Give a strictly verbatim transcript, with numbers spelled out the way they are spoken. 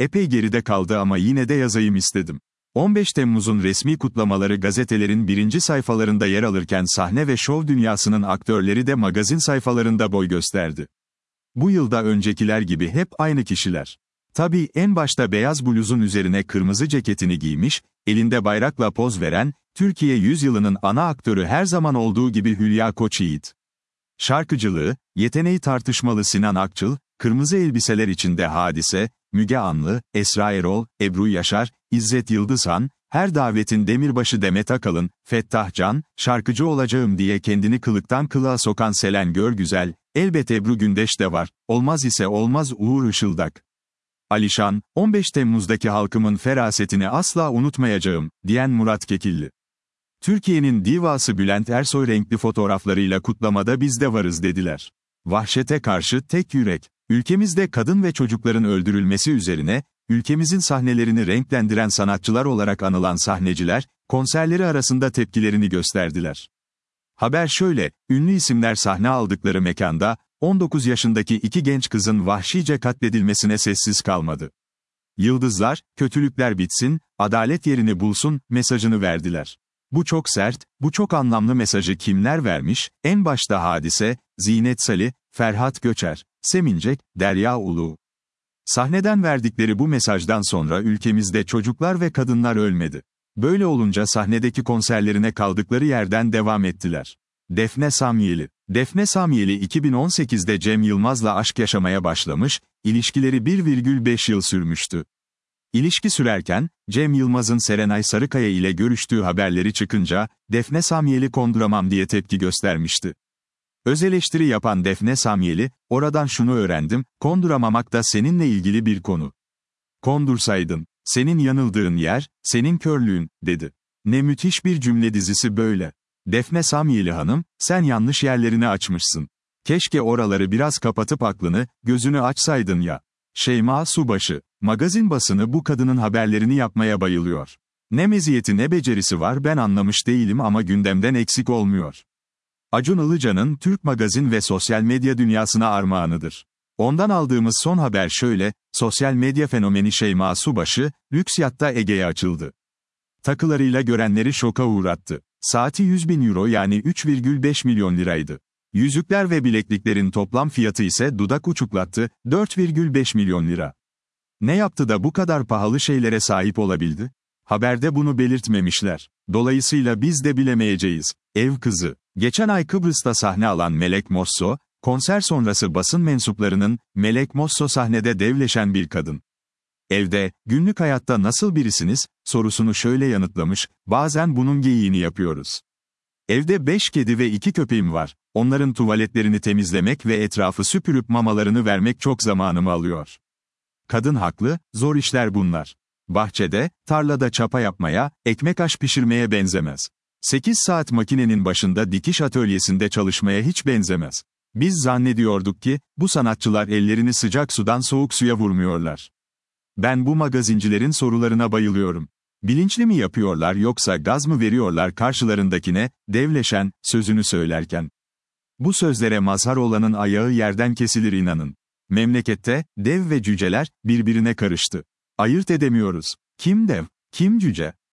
epey geride kaldı ama yine de yazayım istedim. on beş Temmuz'un resmi kutlamaları gazetelerin birinci sayfalarında yer alırken sahne ve şov dünyasının aktörleri de magazin sayfalarında boy gösterdi. Bu yılda öncekiler gibi hep aynı kişiler. Tabii en başta beyaz bluzun üzerine kırmızı ceketini giymiş, elinde bayrakla poz veren, Türkiye yüzyılının ana aktörü her zaman olduğu gibi Hülya Koçyiğit. Şarkıcılığı, yeteneği tartışmalı Sinan Akçıl, kırmızı elbiseler içinde Hadise, Müge Anlı, Esra Erol, Ebru Yaşar, İzzet Yıldızhan, her davetin demirbaşı Demet Akalın, Fettah Can, şarkıcı olacağım diye kendini kılıktan kılığa sokan Selen Görgüzel, elbet Ebru Gündeş de var, olmaz ise olmaz Uğur Işıldak. Alişan, on beş Temmuz'daki halkımın ferasetini asla unutmayacağım, diyen Murat Kekilli. Türkiye'nin divası Bülent Ersoy renkli fotoğraflarıyla kutlamada biz de varız dediler. Vahşete karşı tek yürek, ülkemizde kadın ve çocukların öldürülmesi üzerine, ülkemizin sahnelerini renklendiren sanatçılar olarak anılan sahneciler, konserleri arasında tepkilerini gösterdiler. Haber şöyle, ünlü isimler sahne aldıkları mekanda, on dokuz yaşındaki iki genç kızın vahşice katledilmesine sessiz kalmadı. Yıldızlar, kötülükler bitsin, adalet yerini bulsun, mesajını verdiler. Bu çok sert, bu çok anlamlı mesajı kimler vermiş? En başta Hadise, Zinet Salih, Ferhat Göçer, Semincek, Derya Ulu. Sahneden verdikleri bu mesajdan sonra ülkemizde çocuklar ve kadınlar ölmedi. Böyle olunca sahnedeki konserlerine kaldıkları yerden devam ettiler. Defne Samyeli. Defne Samyeli iki bin on sekizde Cem Yılmaz'la aşk yaşamaya başlamış, ilişkileri bir virgül beş yıl sürmüştü. İlişki sürerken, Cem Yılmaz'ın Serenay Sarıkaya ile görüştüğü haberleri çıkınca, Defne Samyeli konduramam diye tepki göstermişti. Öz eleştiri yapan Defne Samyeli, oradan şunu öğrendim, konduramamak da seninle ilgili bir konu. Kondursaydın, senin yanıldığın yer, senin körlüğün, dedi. Ne müthiş bir cümle dizisi böyle. Defne Samyeli hanım, sen yanlış yerlerini açmışsın. Keşke oraları biraz kapatıp aklını, gözünü açsaydın ya. Şeyma Subaşı, magazin basını bu kadının haberlerini yapmaya bayılıyor. Ne meziyeti ne becerisi var ben anlamış değilim ama gündemden eksik olmuyor. Acun Ilıcalı'nın Türk magazin ve sosyal medya dünyasına armağanıdır. Ondan aldığımız son haber şöyle, sosyal medya fenomeni Şeyma Subaşı, lüks yatta Ege'ye açıldı. Takılarıyla görenleri şoka uğrattı. Saati yüz bin euro yani üç virgül beş milyon liraydı. Yüzükler ve bilekliklerin toplam fiyatı ise dudak uçuklattı, dört virgül beş milyon lira. Ne yaptı da bu kadar pahalı şeylere sahip olabildi? Haberde bunu belirtmemişler. Dolayısıyla biz de bilemeyeceğiz. Ev kızı. Geçen ay Kıbrıs'ta sahne alan Melek Mosso, konser sonrası basın mensuplarının, Melek Mosso sahnede devleşen bir kadın. Evde, günlük hayatta nasıl birisiniz, sorusunu şöyle yanıtlamış, bazen bunun geyiğini yapıyoruz. Evde beş kedi ve iki köpeğim var, onların tuvaletlerini temizlemek ve etrafı süpürüp mamalarını vermek çok zamanımı alıyor. Kadın haklı, zor işler bunlar. Bahçede, tarlada çapa yapmaya, ekmek aş pişirmeye benzemez. sekiz saat makinenin başında dikiş atölyesinde çalışmaya hiç benzemez. Biz zannediyorduk ki, bu sanatçılar ellerini sıcak sudan soğuk suya vurmuyorlar. Ben bu magazincilerin sorularına bayılıyorum. Bilinçli mi yapıyorlar yoksa gaz mı veriyorlar karşılarındakine, devleşen, sözünü söylerken. Bu sözlere mazhar olanın ayağı yerden kesilir inanın. Memlekette, dev ve cüceler, birbirine karıştı. Ayırt edemiyoruz. Kim dev, kim cüce?